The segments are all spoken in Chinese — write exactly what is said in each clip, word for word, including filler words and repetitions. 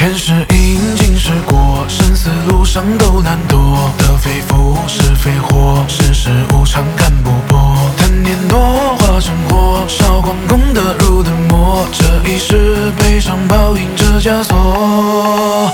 前世因，今世果，生死路上都难躲。得非福，是非祸，世事无常，看不破。贪念多，化成祸，烧光功德入的魔。这一世悲伤报应这枷锁。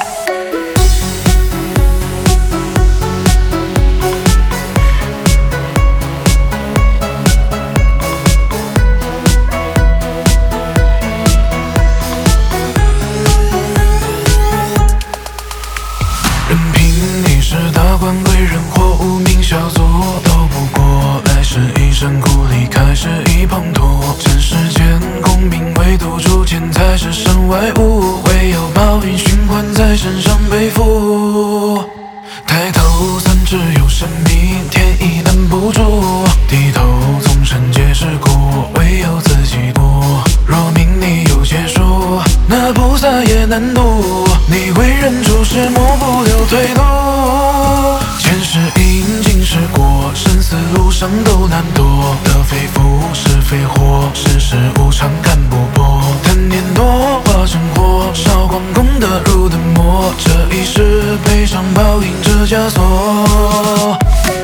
任凭你是达官贵人或无名小卒，斗不过来世一生苦离，开始已滂沱。尘世间功名唯独出钱才是身外物，唯有报应循环在身上背负。抬头三只有神明，天意难不住。低头纵身皆是苦，唯有自己渡。若命里有劫数，那菩萨也难渡。你为人处事莫不留退路。前世因，今世果，生死路上都难躲。得非福，是非祸，世事无常，看不破。贪念多，化成祸，烧光功德入的魔。这一世悲伤报应这枷锁。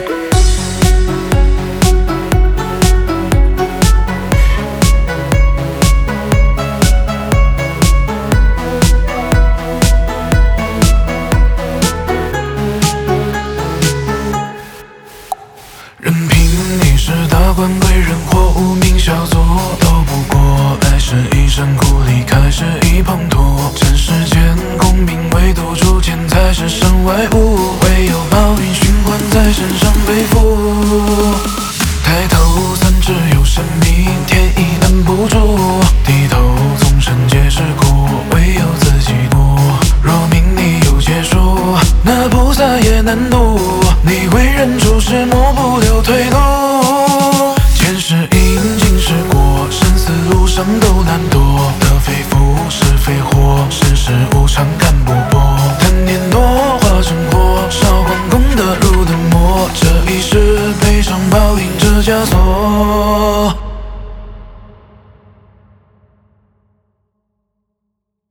任凭你是达官贵人或无名小卒，斗不过来世一生苦离，开始已滂沱。尘世间功名唯独出钱才是身外物，唯有报应循环在身上背负。抬头三只有神明，天意难不住。低头纵身皆是苦，唯有自己渡。若命里有劫数，那菩萨也难渡。你为人处事莫不留退路。前世因，今世果，生死路上都难躲。得非福，是非祸，世事无常，看不破。贪念多，化成祸，烧光功德入的魔。这一世悲伤报应这枷锁。